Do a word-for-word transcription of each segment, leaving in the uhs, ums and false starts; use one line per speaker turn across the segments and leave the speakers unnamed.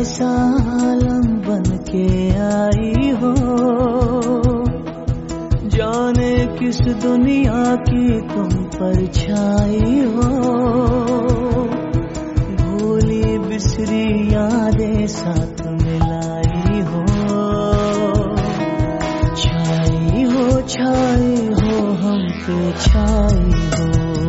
ऐसा आलम बन के आई हो, जाने किस दुनिया की तुम परछाई हो। भूली बिसरी यादें साथ मिलाई हो, छाई हो छाई हो हम पे छाई हो।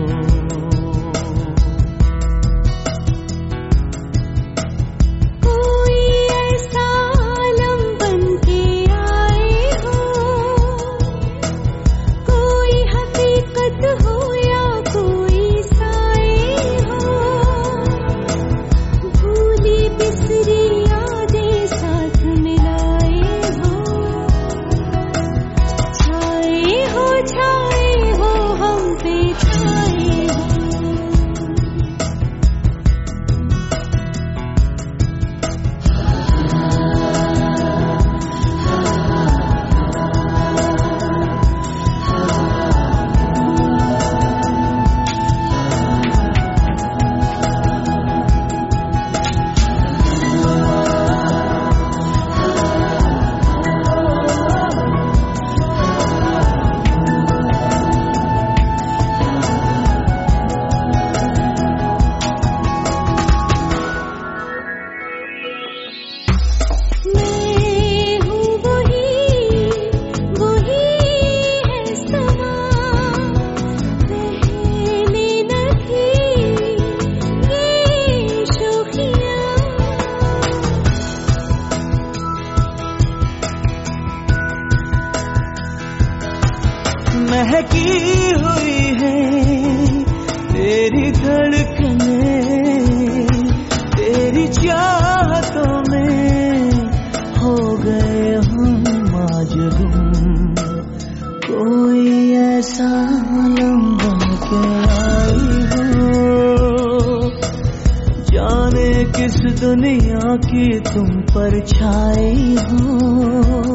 महकी हुई है तेरी धड़कनें, तेरी चाहतों में हो गए हम माजूम। कोई ऐसा आलम बन के आई हो, जाने किस दुनिया की तुम परछाई हो।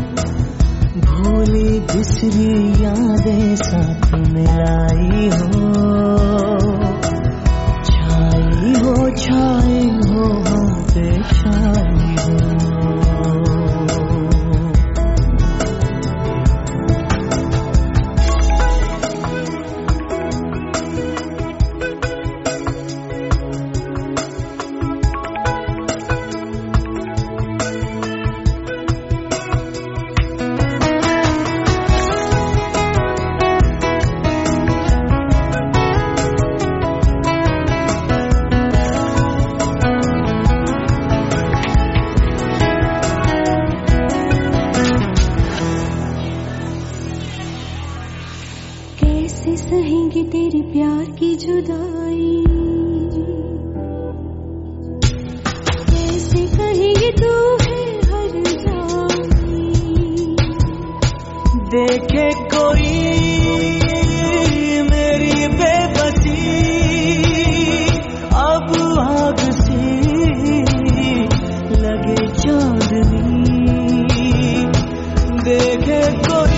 भूली बिसरी यादें साथ मिलाई हो, छाई हो छाई हो हम पे छाई हो।
कैसे सहेंगे तेरे प्यार की जुदाई, कैसे कहेंगे तू है हर जाई।
देखे कोई मेरी बेबसी, अब आग सी लगे चांदनी। देखे कोई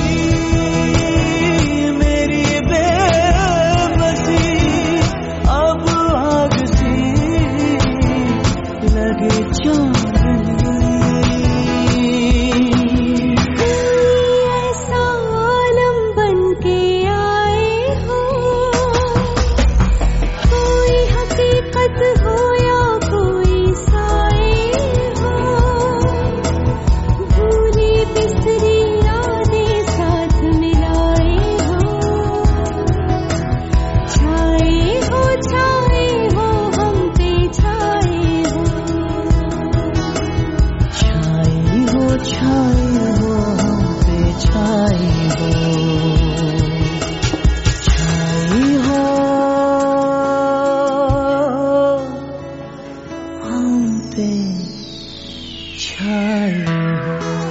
छाई हो।